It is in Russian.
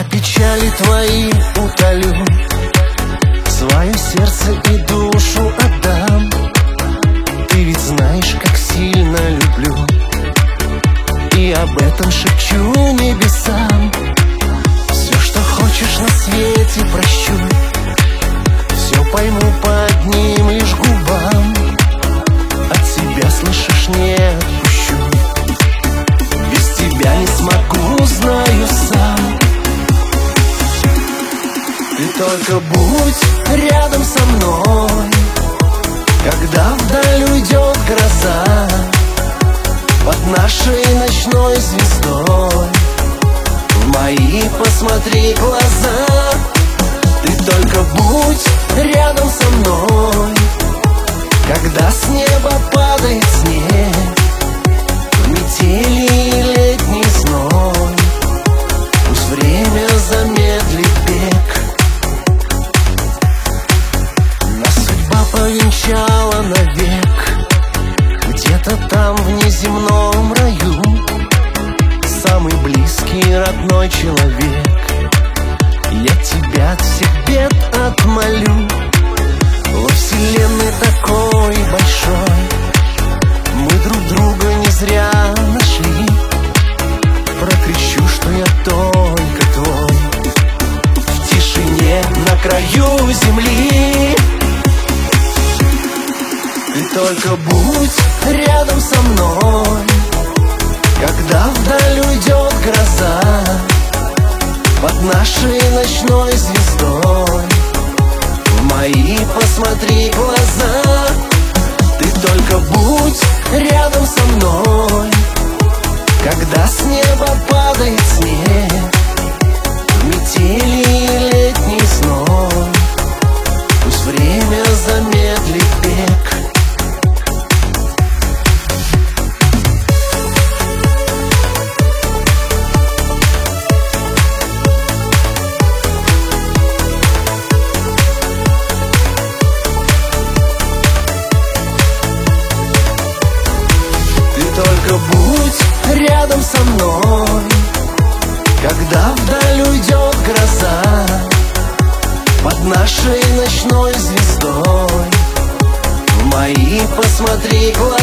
Я печали твои утолю, свое сердце и душу отдам. Ты ведь знаешь, как сильно люблю, и об этом шепчу небесам. Все, что хочешь на свете, прощу, все пойму по одним лишь губам. От себя, слышишь, не отпущу, без тебя не смогу, знаю сам. Ты только будь рядом со мной, когда вдаль уйдет гроза, под нашей ночной звездой в мои посмотри глаза. Ты только будь рядом со мной, когда с неба падает снег, в метели и летний зной, пусть время замедлит бег. Нас судьба повенчала навек, где-то там в неземном раю, самый близкий родной человек. Я тебя от всех бед отмолю. Во вселенной такой большой мы друг друга не зря нашли. Прокричу, что я только твой, в тишине на краю земли. Ты только будь рядом со мной, когда вдаль уйдет гроза, под нашей ночной звездой в мои посмотри глаза. Ты только будь рядом со мной, когда с неба падает снег, в метели и летний зной, пусть время замедлит бег. Только будь рядом со мной, когда вдаль уйдет гроза, под нашей ночной звездой в мои посмотри глаза.